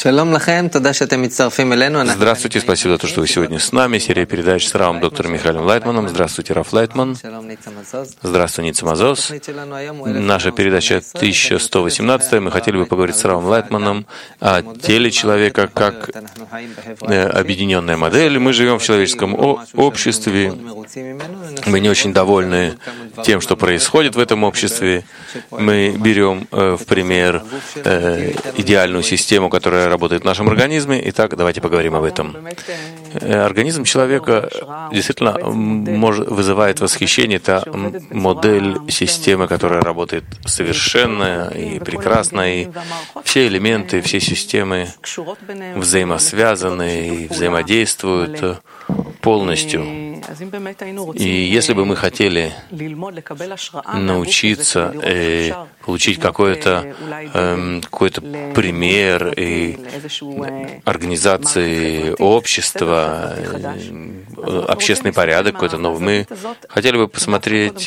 Здравствуйте, спасибо за то, что вы сегодня с нами. Серия передач с Равом доктором Михаилом Лайтманом. Здравствуйте, Рав Лайтман. Здравствуй, Ница Мазос. Наша передача 1118. Мы хотели бы поговорить с Равом Лайтманом о теле человека как объединенная модель. Мы живем в человеческом обществе. Мы не очень довольны тем, что происходит в этом обществе. Мы берем в пример идеальную систему, которая работает в нашем организме. Итак, давайте поговорим об этом. Организм человека действительно вызывает восхищение. Это модель системы, которая работает совершенно и прекрасно. И все элементы, все системы взаимосвязаны и взаимодействуют полностью. И если бы мы хотели научиться получить какой-то пример и организации общества, общественный порядок какой-то новый, мы хотели бы посмотреть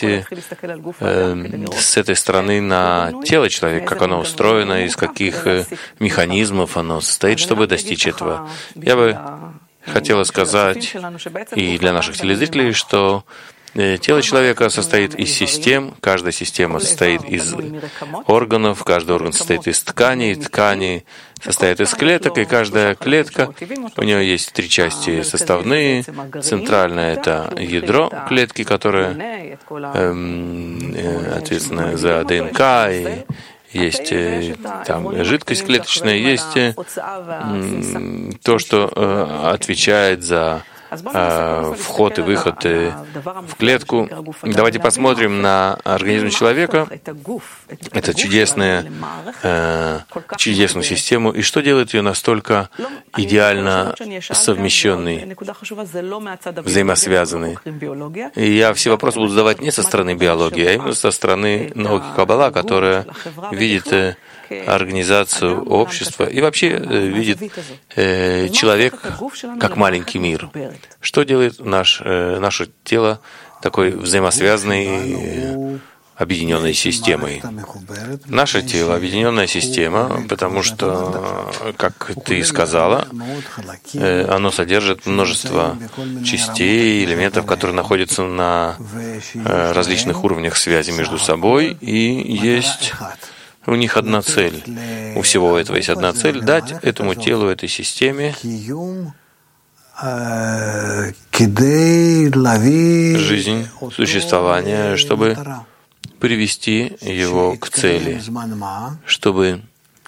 с этой стороны на тело человека, как оно устроено, из каких механизмов оно состоит, чтобы достичь этого. Я бы хотела сказать и для наших телезрителей, что тело человека состоит из систем, каждая система состоит из органов, каждый орган состоит из тканей, ткани состоят из клеток, и каждая клетка, у нее есть три части составные. Центральное — это ядро клетки, которое ответственно за ДНК, и есть там жидкость клеточная, есть то, что отвечает за вход и выход в клетку. Давайте посмотрим на организм человека, эту чудесную систему, и что делает ее настолько идеально совмещенной, взаимосвязанной. И я все вопросы буду задавать не со стороны биологии, а именно со стороны науки Каббала, которая видит организацию общества и вообще видит человек как маленький мир. Что делает наше тело такой взаимосвязанной, объединенной системой? Наше тело — объединенная система, потому что, как ты сказала, оно содержит множество частей, элементов, которые находятся на различных уровнях связи между собой, и есть у них одна цель. У всего этого есть одна цель — дать этому телу, этой системе жизнь, существование, чтобы привести его к цели, чтобы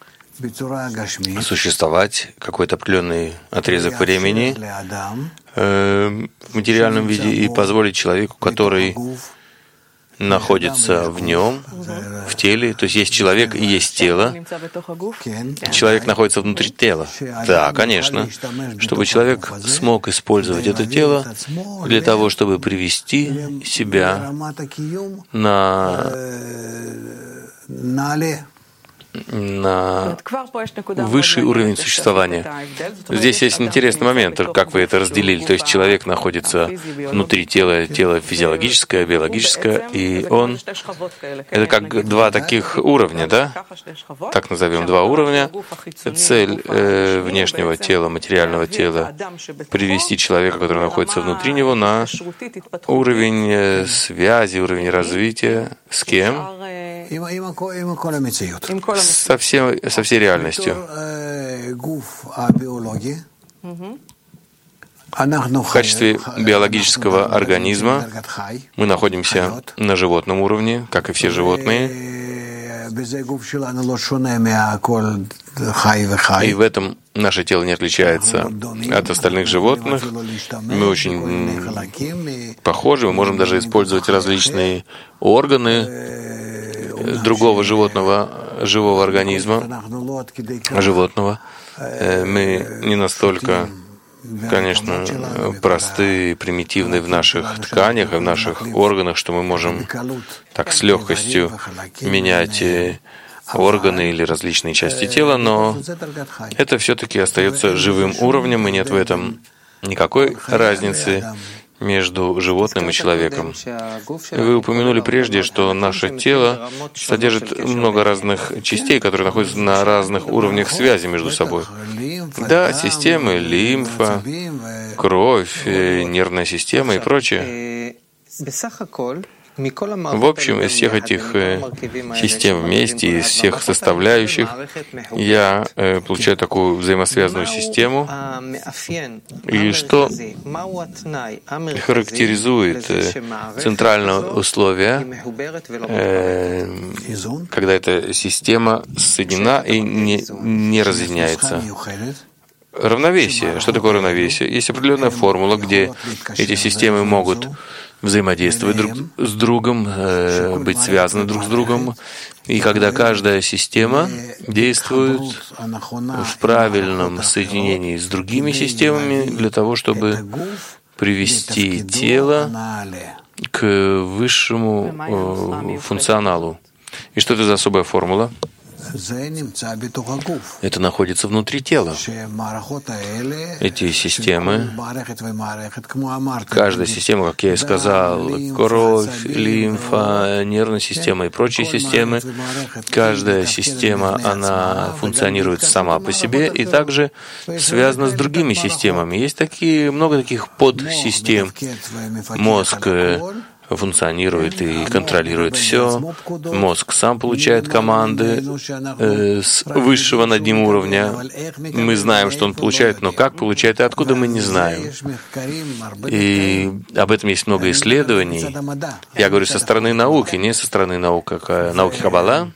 существовать какой-то определенный отрезок времени в материальном виде и позволить человеку, который находится в нем, в теле, то есть есть человек и есть тело. Человек находится внутри тела. Да, конечно. Чтобы человек смог использовать это тело для того, чтобы привести себя на высший уровень существования. Здесь есть интересный момент, как вы это разделили. То есть человек находится внутри тела, тело физиологическое, биологическое, и он... Это как два таких уровня, да? Так назовем, два уровня. Цель внешнего тела, материального тела — привести человека, который находится внутри него, на уровень связи, уровень развития. С кем? Со всей реальностью. В качестве биологического организма мы находимся на животном уровне, как и все животные. И в этом наше тело не отличается от остальных животных. Мы очень похожи, мы можем даже использовать различные органы другого живого организма, животного. Мы не настолько, конечно, простые, примитивные в наших тканях и в наших органах, что мы можем так с легкостью менять органы или различные части тела, но это все-таки остается живым уровнем, и нет в этом никакой разницы между животным и человеком. Вы упомянули прежде, что наше тело содержит много разных частей, которые находятся на разных уровнях связи между собой. Да, системы, лимфа, кровь, нервная система и прочее. В общем, из всех этих систем вместе, из всех составляющих, я получаю такую взаимосвязанную систему. И что характеризует центральное условие, когда эта система соединена и не разъединяется? Равновесие. Что такое равновесие? Есть определенная формула, где эти системы могут взаимодействовать друг с другом, быть связаны друг с другом. И когда каждая система действует в правильном соединении с другими системами для того, чтобы привести тело к высшему функционалу. И что это за особая формула? Это находится внутри тела. Эти системы, каждая система, как я и сказал, кровь, лимфа, нервная система и прочие системы, каждая система, она функционирует сама по себе и также связана с другими системами. Есть много таких подсистем. Мозг функционирует и контролирует все. Мозг сам получает команды с высшего над ним уровня. Мы знаем, что он получает, но как получает и откуда мы не знаем. И об этом есть много исследований. Я говорю со стороны науки, не со стороны науки Каббала.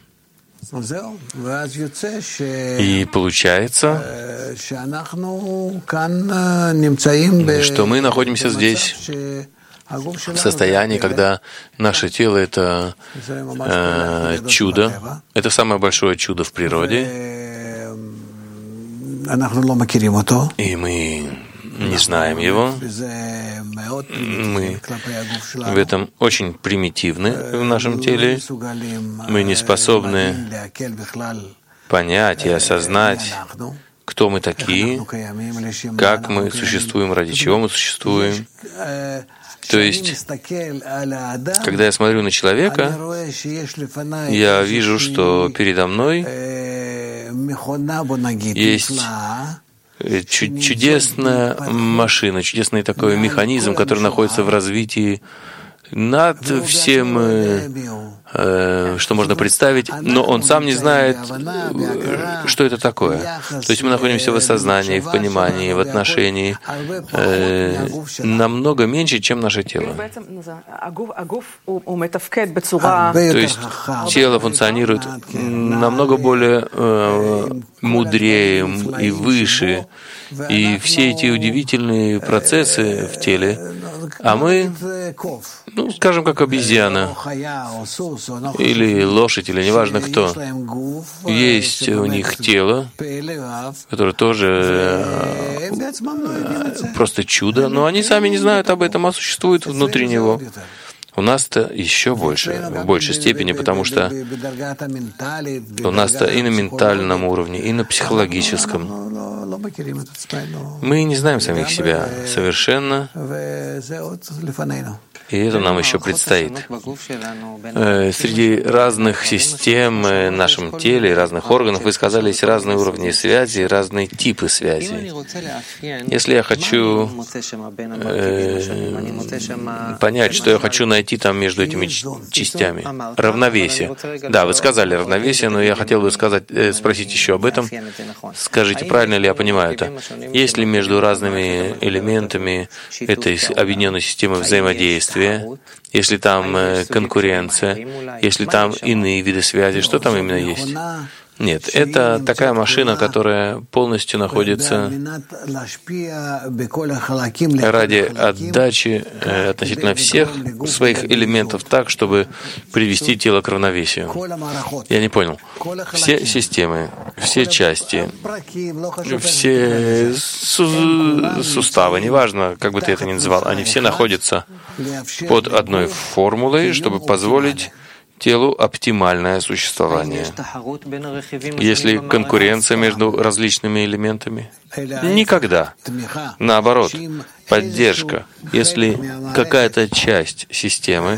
И получается, что мы находимся здесь в состоянии, когда наше тело — это чудо, это самое большое чудо в природе, и мы не знаем его. Мы в этом очень примитивны в нашем теле. Мы не способны понять и осознать, кто мы такие, как мы существуем, ради чего мы существуем. То есть, когда я смотрю на человека, я вижу, что передо мной есть чудесная машина, чудесный такой механизм, который находится в развитии над всем, что можно представить, но он сам не знает, что это такое. То есть мы находимся в осознании, в понимании, в отношении намного меньше, чем наше тело. То есть тело функционирует намного более мудрее и выше, и все эти удивительные процессы в теле, а мы, скажем, как обезьяна, или лошадь, или неважно кто. Есть у них тело, которое тоже просто чудо, но они сами не знают об этом, а существуют внутри него. У нас-то еще больше, в большей степени, потому что у нас-то и на ментальном уровне, и на психологическом. Мы не знаем самих себя совершенно, и это нам еще предстоит. Среди разных систем в нашем теле, разных органов, вы сказали, есть разные уровни связи, разные типы связи. Если я хочу понять, что я хочу найти там между этими частями, равновесие. Да, вы сказали равновесие, но я хотел бы спросить еще об этом. Скажите, правильно ли я понимаю это? Есть ли между разными элементами этой объединенной системы взаимодействия? Если там конкуренция, если там иные виды связи, что там именно есть? Нет, это такая машина, которая полностью находится ради отдачи относительно всех своих элементов так, чтобы привести тело к равновесию. Я не понял. Все системы, все части, все суставы, неважно, как бы ты это ни называл, они все находятся под одной формулой, чтобы позволить телу оптимальное существование. Есть ли конкуренция между различными элементами? Никогда. Наоборот, поддержка. Если какая-то часть системы,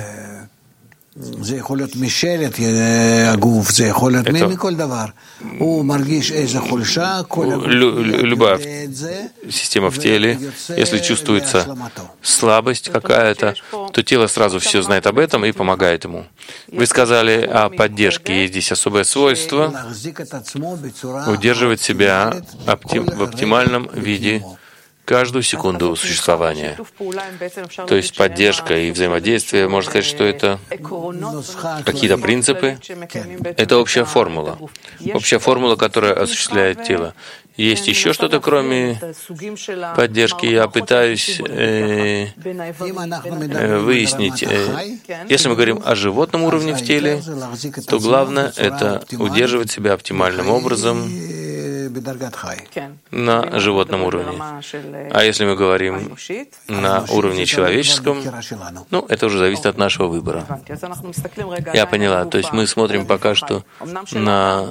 любая система в теле, если чувствуется слабость какая-то, то тело сразу все знает об этом и помогает ему. Вы сказали о поддержке. Есть здесь особое свойство удерживать себя в оптимальном виде каждую секунду существования. То есть поддержка и взаимодействие, можно сказать, что это какие-то принципы. Это общая формула. Общая формула, которая осуществляет тело. Есть еще что-то, кроме поддержки? Я пытаюсь выяснить. Если мы говорим о животном уровне в теле, то главное — это удерживать себя оптимальным образом на животном уровне. А если мы говорим на уровне человеческом, это уже зависит от нашего выбора. Я поняла. То есть мы смотрим пока что на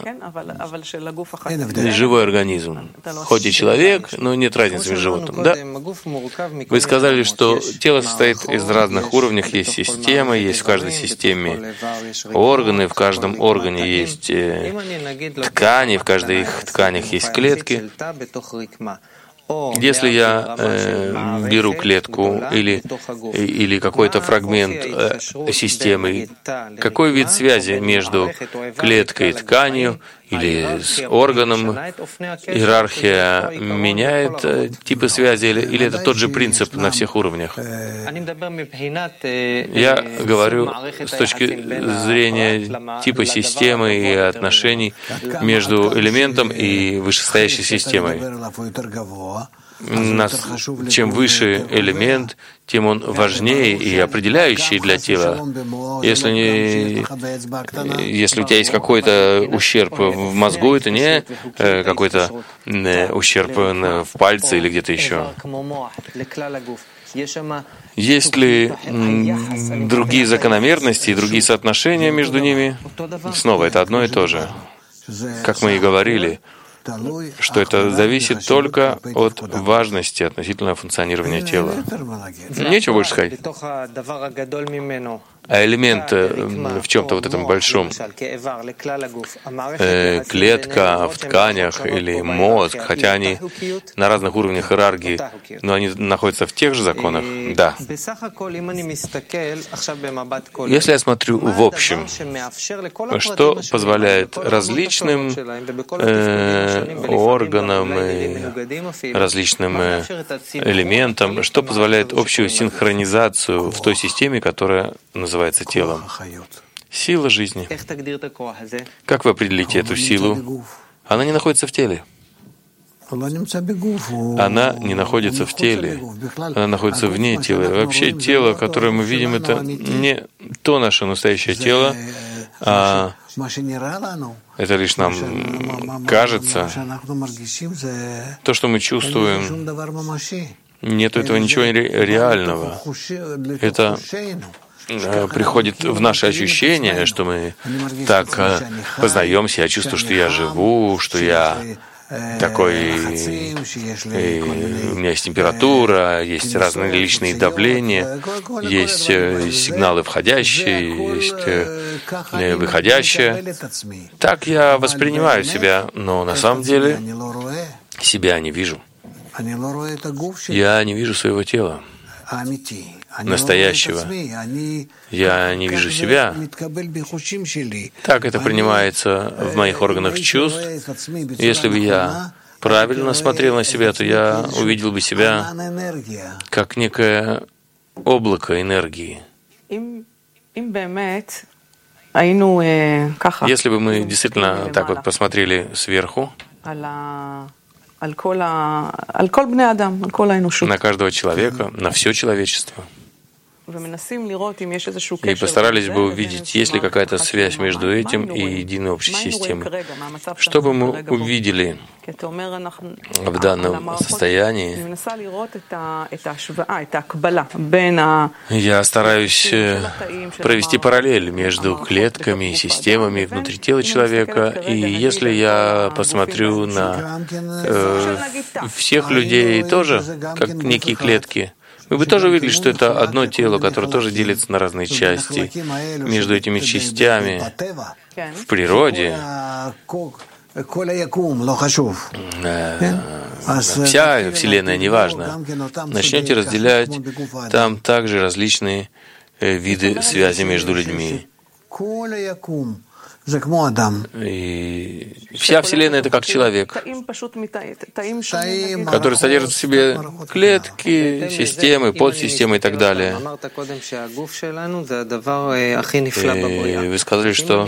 живой организм. Хоть и человек, но нет разницы между животным. Да? Вы сказали, что тело состоит из разных уровней. Есть система, есть в каждой системе органы, в каждом органе есть ткани, в каждой их тканях есть клетки. Если я беру клетку или какой-то фрагмент системы, какой вид связи между клеткой и тканью или с органом, иерархия меняет типы связи, или это тот же принцип на всех уровнях? Я говорю с точки зрения типа системы и отношений между элементом и вышестоящей системой. Чем выше элемент, тем он важнее и определяющий для тела. Если у тебя есть какой-то ущерб в мозгу, это не какой-то ущерб в пальце или где-то еще. Есть ли другие закономерности и другие соотношения между ними? Снова, это одно и то же. Как мы и говорили, что это зависит только от важности относительно функционирования тела. Нечего больше сказать. А элемент в чем-то вот этом большом, клетка в тканях или мозг, хотя они на разных уровнях иерархии, но они находятся в тех же законах, да. Если я смотрю в общем, что позволяет различным органам и различным элементам, что позволяет общую синхронизацию в той системе, которая называется телом. Сила жизни. Как вы определите эту силу? Она не находится в теле. Она не находится в теле. Она находится вне тела. Вообще тело, которое мы видим, это не то наше настоящее тело, а это лишь нам кажется. То, что мы чувствуем, нет этого ничего реального. Это приходит в наше ощущение, что мы так познаемся, я чувствую, что я живу, что я такой, и у меня есть температура, есть разные личные давления, есть сигналы входящие, есть выходящие. Так я воспринимаю себя, но на самом деле себя не вижу. Я не вижу своего тела настоящего. Я не вижу себя. Так это принимается в моих органах чувств. Если бы я правильно смотрел на себя, то я увидел бы себя как некое облако энергии. Если бы мы действительно так вот посмотрели сверху на каждого человека, на все человечество, и постарались бы увидеть, есть ли какая-то связь между этим и единой общей системой. Что бы мы увидели в данном состоянии? Я стараюсь провести параллель между клетками и системами внутри тела человека, и если я посмотрю на всех людей тоже, как некие клетки, вы бы тоже увидели, что это одно тело, которое тоже делится на разные части. Между этими частями в природе вся Вселенная неважна. Начнете разделять, там также различные виды связи между людьми. И вся Вселенная — это как человек, который содержит в себе клетки, системы, подсистемы и так далее. И вы сказали, что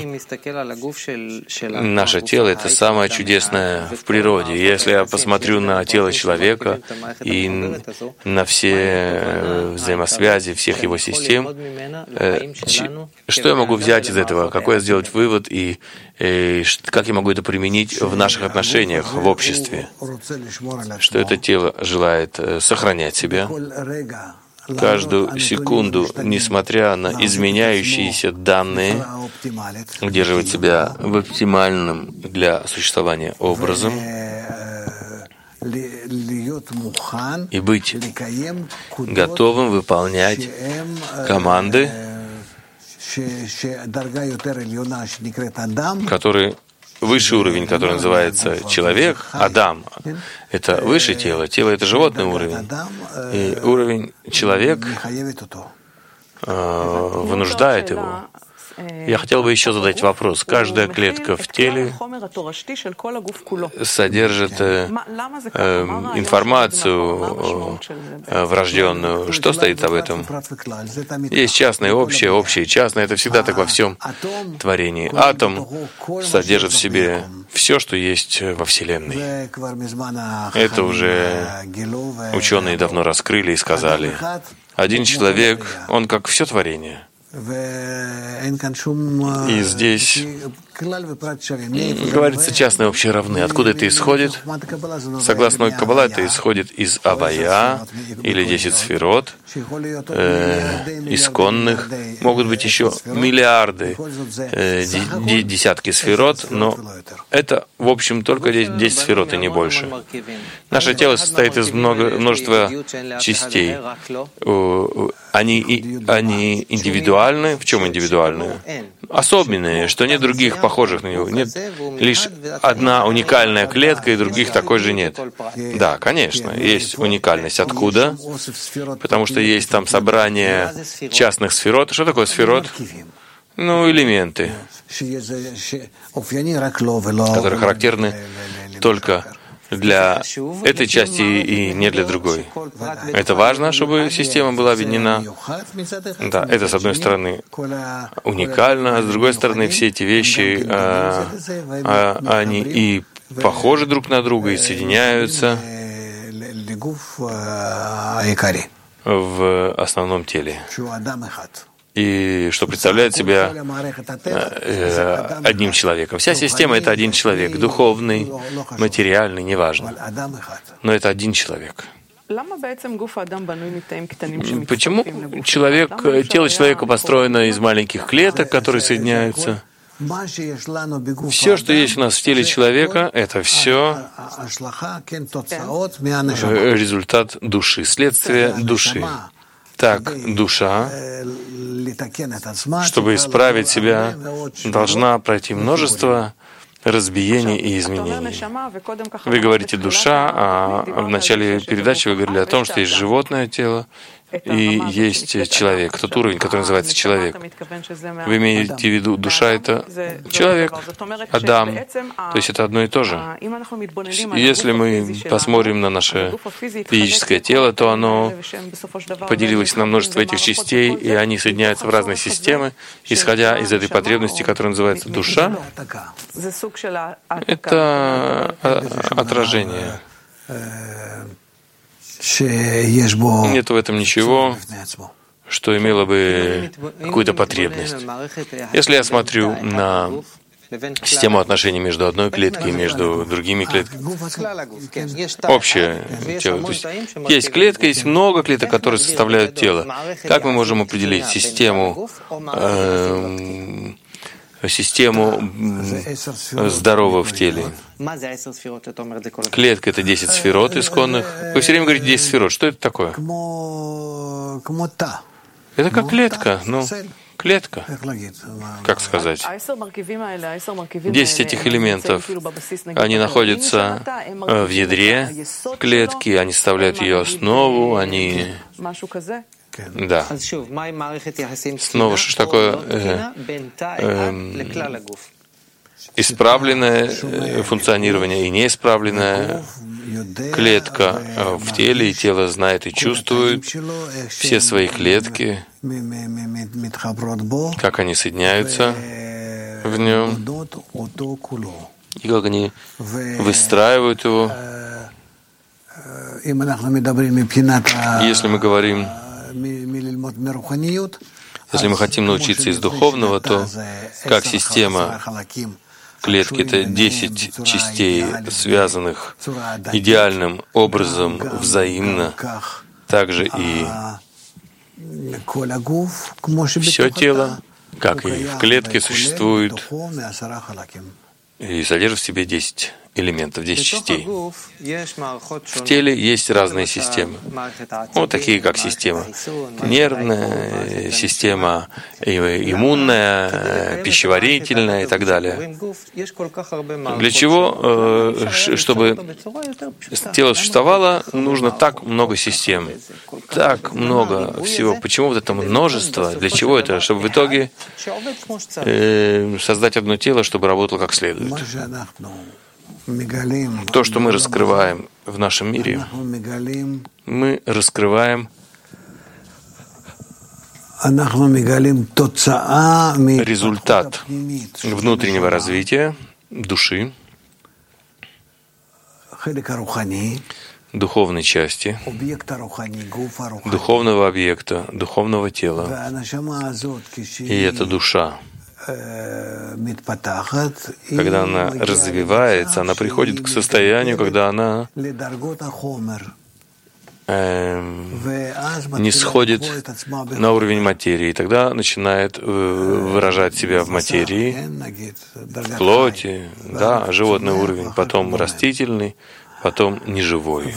наше тело — это самое чудесное в природе. Если я посмотрю на тело человека и на все взаимосвязи всех его систем, что я могу взять из этого? Какой сделать вывод? И как я могу это применить в наших отношениях, в обществе? Что это тело желает сохранять себя каждую секунду, несмотря на изменяющиеся данные, удерживать себя в оптимальном для существования образом и быть готовым выполнять команды, который высший уровень, который называется человек, Адам, это выше тело, тело — это животный уровень, и уровень человек вынуждает его. Я хотел бы еще задать вопрос. Каждая клетка в теле содержит информацию врожденную. Что стоит об этом? Есть частное, общее, общее, частное. Это всегда так во всем творении. Атом содержит в себе все, что есть во Вселенной. Это уже ученые давно раскрыли и сказали. Один человек, он как все творение. И здесь говорится, частное и общее равны. Откуда это исходит? Согласно Каббала, это исходит из Авая, или 10 сферот, исконных. Могут быть еще миллиарды, десятки сферот, но это, в общем, только 10 сферот и не больше. Наше тело состоит из множества частей. Они индивидуальны. В чем индивидуальны? Особенные, что нет других похожих на него. Нет лишь одна уникальная клетка, и других такой же нет. Да, конечно, есть уникальность. Откуда? Потому что есть там собрание частных сферот. Что такое сферот? Ну, элементы, которые характерны только для этой части и не для другой. Это важно, чтобы система была объединена. Да, это, с одной стороны, уникально, а с другой стороны, все эти вещи, они и похожи друг на друга, и соединяются в основном теле. И что представляет себя одним человеком. Вся система — это один человек, духовный, материальный, неважно. Но это один человек. Почему тело человека построено из маленьких клеток, которые соединяются? Все, что есть у нас в теле человека, это все результат души, следствие души. Так, душа, чтобы исправить себя, должна пройти множество разбиений и изменений. Вы говорите «душа», а в начале передачи вы говорили о том, что есть животное тело и есть человек, тот уровень, который называется человек. Вы имеете в виду, душа — это человек, Адам, то есть это одно и то же. Если мы посмотрим на наше физическое тело, то оно поделилось на множество этих частей, и они соединяются в разные системы, исходя из этой потребности, которая называется душа. Это отражение. Нет в этом ничего что имело бы какую-то потребность. Если я смотрю на систему отношений между одной клеткой и между другими клетками, общее тело. То есть клетка, есть много клеток, которые составляют тело. Как мы можем определить систему здорового в теле? Клетка — это 10 сферот исконных. Вы все время говорите 10 сферот. Что это такое? Это как клетка. Клетка, как сказать. 10 этих элементов, они находятся в ядре клетки, они составляют ее основу, они... Да. Снова, что такое исправленное функционирование и неисправленное? Клетка в теле, и тело знает и чувствует все свои клетки, как они соединяются в нем, и как они выстраивают его. Если мы говорим, если мы хотим научиться из духовного, то как система клетки — это 10 частей, связанных идеальным образом взаимно, также и все тело, как и в клетке, существует и содержит в себе 10 элементов, 10 частей. В теле есть разные системы, такие как система нервная, система иммунная, пищеварительная и так далее. Для чего? Чтобы тело существовало, нужно так много систем, так много всего. Почему вот это множество? Для чего это? Чтобы в итоге создать одно тело, чтобы работало как следует. То, что мы раскрываем в нашем мире, мы раскрываем результат внутреннего развития души, духовной части, духовного объекта, духовного тела. И эта душа, когда она развивается, она приходит к состоянию, когда она не сходит на уровень материи, и тогда начинает выражать себя в материи, в плоти, да, животный уровень, потом растительный, потом неживой.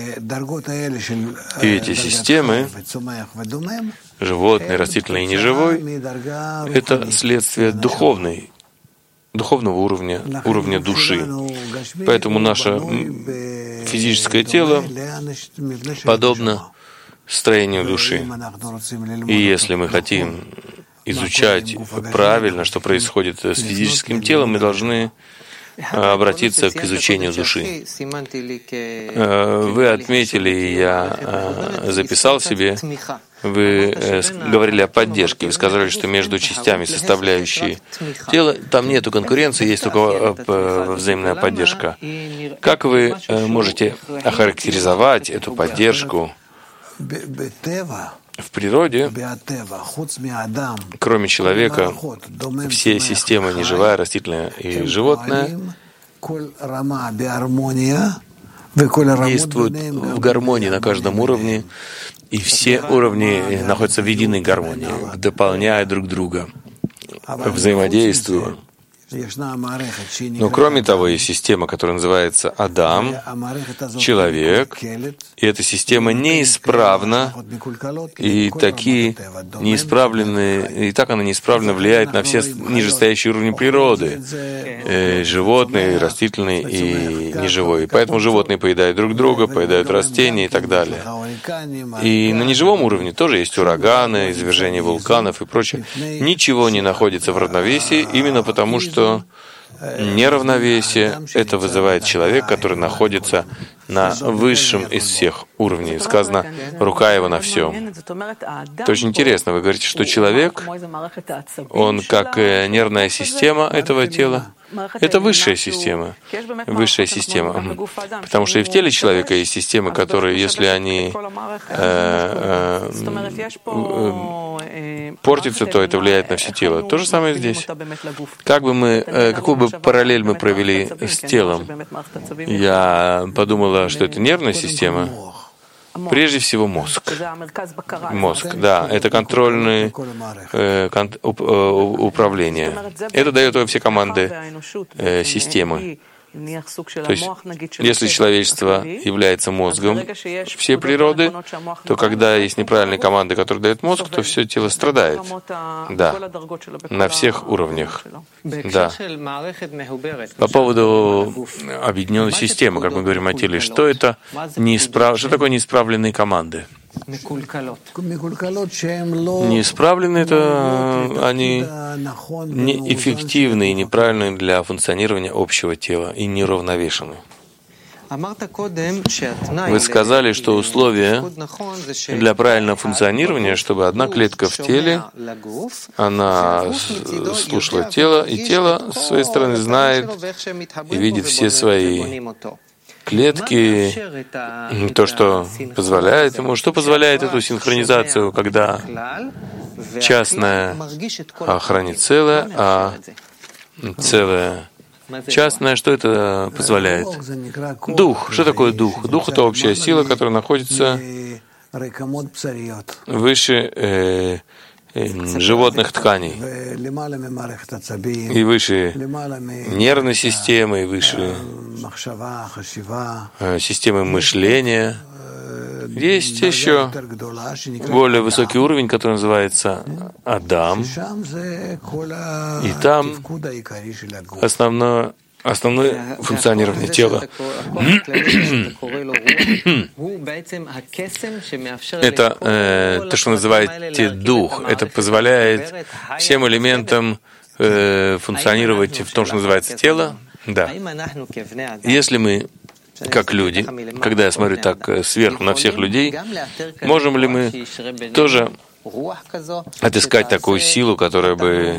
И эти системы, животный, растительный и неживой, это следствие духовного уровня души. Поэтому наше физическое тело подобно строению души. И если мы хотим изучать правильно, что происходит с физическим телом, мы должны обратиться к изучению души. Вы отметили, я записал себе, вы говорили о поддержке, вы сказали, что между частями, составляющие тела, там нету конкуренции, есть только взаимная поддержка. Как вы можете охарактеризовать эту поддержку в природе? Кроме человека, все системы, неживая, растительная и животная, действуют в гармонии на каждом уровне, и все уровни находятся в единой гармонии, дополняя друг друга, взаимодействуя. Но кроме того, есть система, которая называется Адам, человек, и эта система неисправна, и такие неисправленные, и так она неисправно влияет на все нижестоящие уровни природы, животные, растительные и неживой. Поэтому животные поедают друг друга, поедают растения и так далее. И на неживом уровне тоже есть ураганы, извержения вулканов и прочее. Ничего не находится в равновесии, именно потому что неравновесие — это вызывает человек, который находится на высшем из всех уровней. Сказано, рука его на всем. Это очень интересно. Вы говорите, что человек, он как нервная система этого тела, Это высшая система. Высшая система. Потому что и в теле человека есть системы, которые, если они портятся, то это влияет на все тело. То же самое здесь. Какую бы параллель мы провели с телом? Я подумала, что это нервная система. Прежде всего мозг. Мозг, да, это контрольное управление. Это дает все команды системы. То есть, если человечество является мозгом всей природы, то когда есть неправильные команды, которые дают мозг, то все тело страдает. Да, на всех уровнях. Да. По поводу объединенной системы, как мы говорим о теле, что это что такое неисправленные команды? Неисправленные — это они неэффективны и неправильны для функционирования общего тела и неравновешены. Вы сказали, что условие для правильленного функционирования, чтобы одна клетка в теле, она слушала тело, и тело с своей стороны знает и видит все свои клетки, то, что позволяет ему. Что позволяет эту синхронизацию, когда частное хранит целое, а целое частное, что это позволяет? Дух. Что такое дух? Дух — это общая сила, которая находится выше животных тканей, и выше нервной системы, и выше системы мышления. Есть еще более высокий уровень, который называется Адам, и там основное функционирование тела. Это то, что называете дух. Это позволяет всем элементам функционировать в том, что называется тело. Да. Если мы, как люди, когда я смотрю так сверху на всех людей, можем ли мы тоже отыскать такую силу, которая бы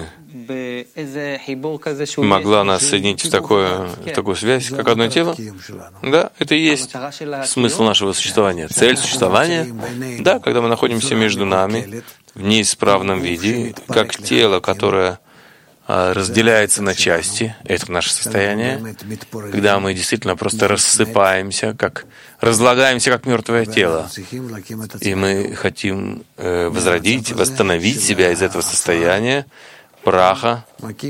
могла нас соединить в такую связь, как одно тело? Да, это и есть смысл нашего существования. Цель существования, да, когда мы находимся между нами в неисправном виде, как тело, которое разделяется на части, это наше состояние, когда мы действительно просто рассыпаемся, разлагаемся, как мертвое тело. И мы хотим возродить, восстановить себя из этого состояния праха.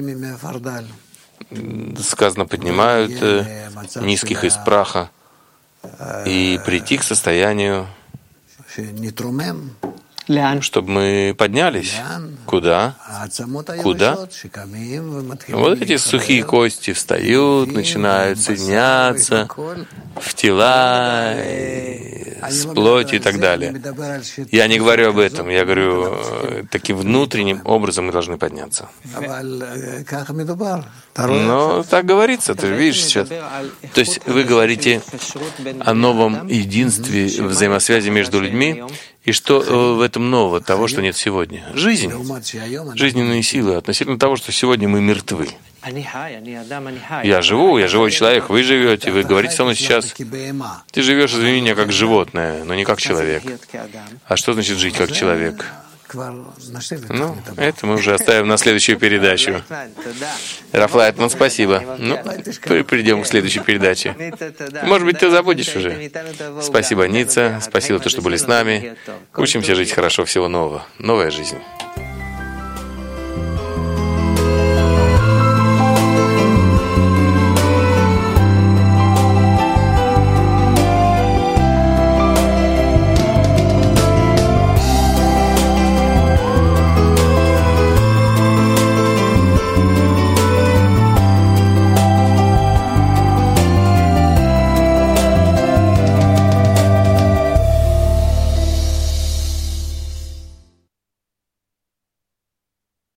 Сказано, поднимают низких из праха и прийти к состоянию, чтобы мы поднялись. Куда? Куда? Вот эти сухие кости встают, начинают соединяться в тела, с плотью и так далее. Я не говорю об этом, я говорю, таким внутренним образом мы должны подняться. Но так говорится, ты же видишь сейчас. То есть вы говорите о новом единстве, взаимосвязи между людьми, и что в этом нового, того, что нет сегодня? Жизнь. Жизненные силы относительно того, что сегодня мы мертвы. Я живой человек, вы живете, вы говорите со мной сейчас. Ты живешь, извини меня, как животное, но не как человек. А что значит жить как человек? Ну, это мы уже оставим на следующую передачу. Раф Лайтман, спасибо. Ну, придем к следующей передаче. Может быть, ты забудешь уже. Спасибо, Ницца. Спасибо, что были с нами. Учимся жить хорошо, всего нового. Новая жизнь.